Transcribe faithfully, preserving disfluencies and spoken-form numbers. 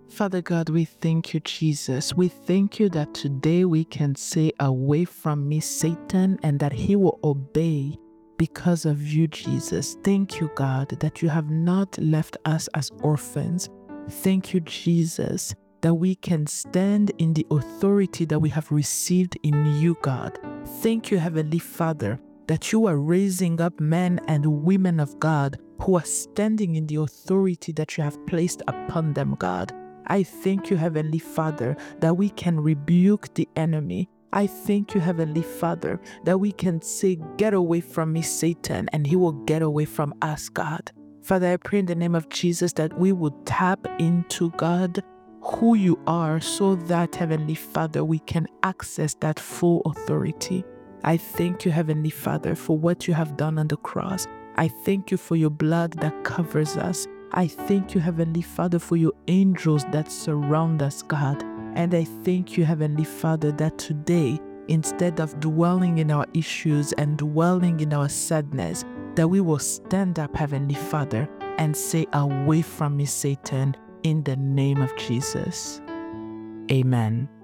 Father God, we thank you, Jesus. We thank you that today we can say, "Away from me, Satan," and that he will obey because of you, Jesus. Thank you, God, that you have not left us as orphans. Thank you, Jesus, that we can stand in the authority that we have received in you, God. Thank you, Heavenly Father, that you are raising up men and women of God who are standing in the authority that you have placed upon them, God. I thank you, Heavenly Father, that we can rebuke the enemy. I thank you, Heavenly Father, that we can say, "Get away from me, Satan," and he will get away from us, God. Father, I pray in the name of Jesus that we would tap into, God, who you are, so that, Heavenly Father, we can access that full authority. I thank you, Heavenly Father, for what you have done on the cross. I thank you for your blood that covers us. I thank you, Heavenly Father, for your angels that surround us, God. And I thank you, Heavenly Father, that today, instead of dwelling in our issues and dwelling in our sadness, that we will stand up, Heavenly Father, and say, "Away from me, Satan," in the name of Jesus. Amen.